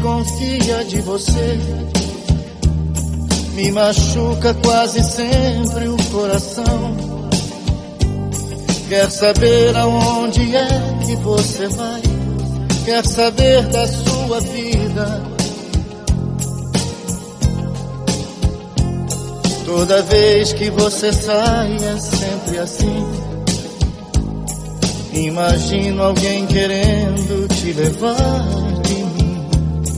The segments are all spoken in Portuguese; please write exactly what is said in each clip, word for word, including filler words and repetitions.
desconfia de você. Me machuca quase sempre o coração. Quer saber aonde é que você vai, quer saber da sua vida. Toda vez que você sai é sempre assim. Imagino alguém querendo te levar de mim,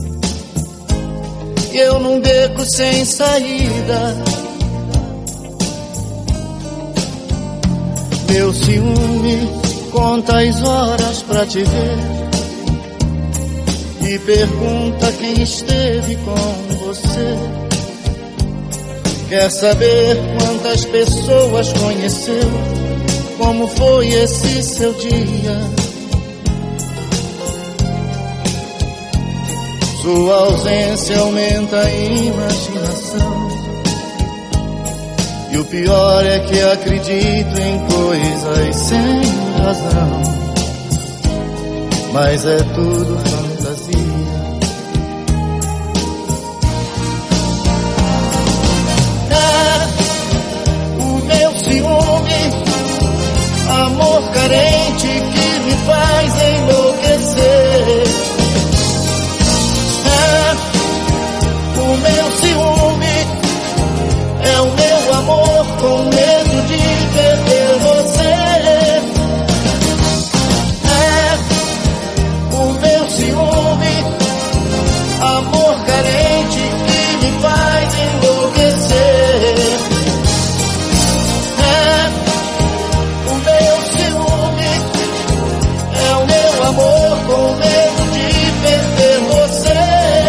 e eu num beco sem saída. Meu ciúme conta as horas pra te ver e pergunta quem esteve com você. Quer saber quantas pessoas conheceu, como foi esse seu dia. Sua ausência aumenta a imaginação, e o pior é que acredito em coisas sem razão, mas é tudo fantasia. É o meu ciúme, amor carente que me faz enlouquecer. É o meu ciúme, é o meu amor com medo de perder você. É o meu ciúme, amor carente que me faz enlouquecer. É o meu ciúme, é o meu amor com medo de perder você.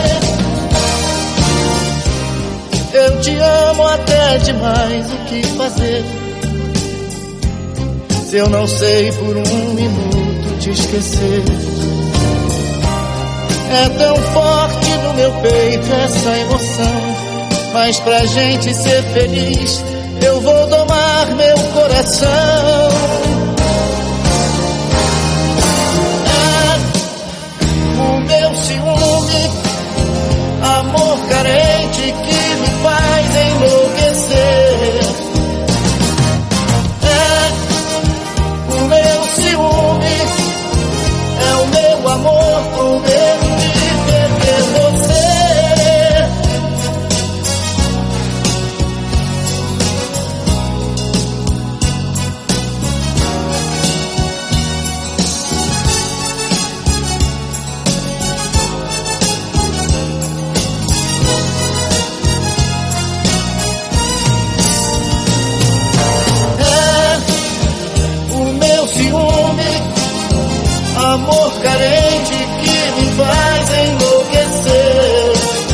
Eu te amo até demais, o que fazer? Se eu não sei por um minuto te esquecer. É tão forte no meu peito essa emoção, mas pra gente ser feliz eu vou domar meu coração. É o meu ciúme, amor carente que me faz enlouquecer. É o meu ciúme, é o meu amor com medo de perder você. Amor carente que me faz enlouquecer.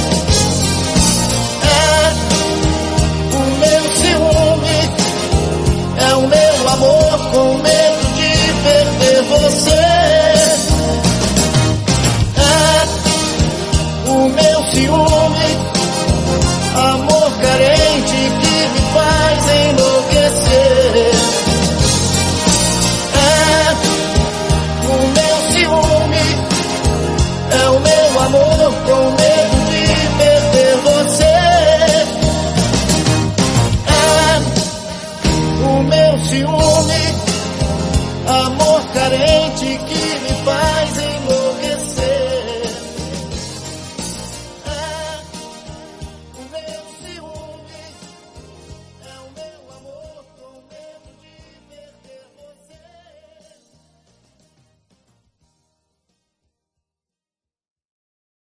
É o meu ciúme, é o meu amor com medo de perder você. É o meu ciúme, amor carente que me faz enlouquecer. O meu ciúme, é o meu amor com medo de perder você. É o meu ciúme, amor carente que me faz em